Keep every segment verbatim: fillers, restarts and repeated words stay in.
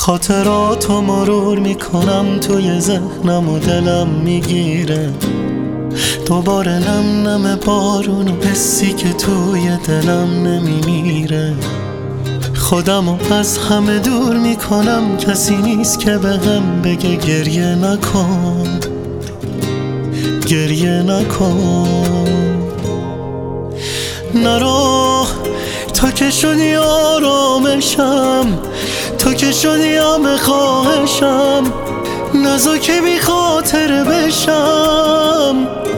خاطراتو مرور میکنم توی ذهنم و دلم میگیره دوباره نم نم بارون و حسی که توی دلم نمیمیره. خودم و از همه دور میکنم، کسی نیست که به هم بگه گریه نکن گریه نکن. نرو تو که شدی آرامشم، تو که شدی همه خواهشم، نزا که بی خاطر بشم.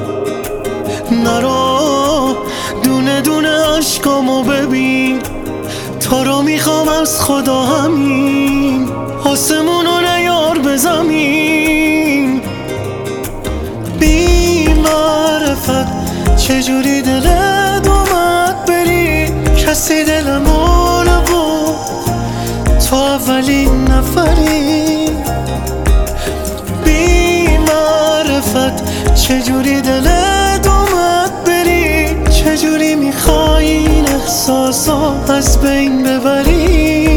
نرو دونه دونه عشقامو ببین، تو رو میخوام از خدا همین، آسمونو نیار به زمین. بی معرفت چجوری دلت اومد بری، کسی دلمو نبود، تو اولین نفری. بی معرفت چجوری دلت اومد بری، چجوری میخوای این احساسا از بین ببری.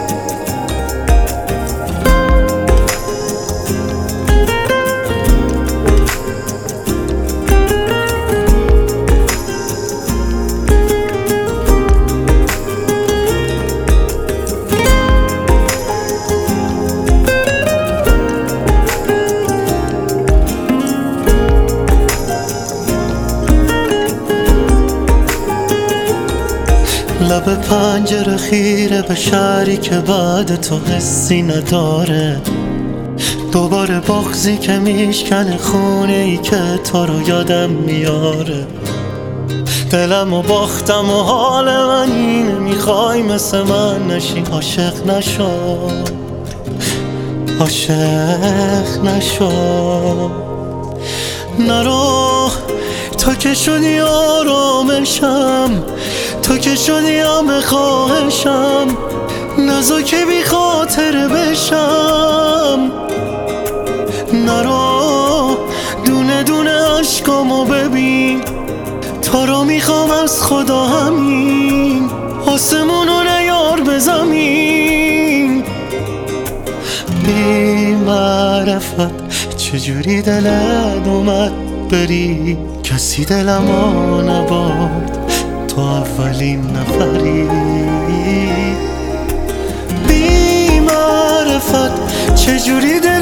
لب پنجره خیره به شهری که بعد تو حسی نداره، دوباره بغضی که میشکنه خونه ای که تو رو یادم میاره. دلم و باختم و حال من اینه، میخوای مثل من نشی، عاشق نشو عاشق نشو. نرو تو که شدی آرامشم، تو که شدی همه خواهشم، نزا که بی خاطر بشم. نرو دونه دونه عشقامو ببین، تو رو میخوام از خدا همین، آسمونو نیار به زمین. بی معرفت چجوری دلت اومد بری، کسی دلمو نبرد، تو اولین نفری. بی معرفت چجوری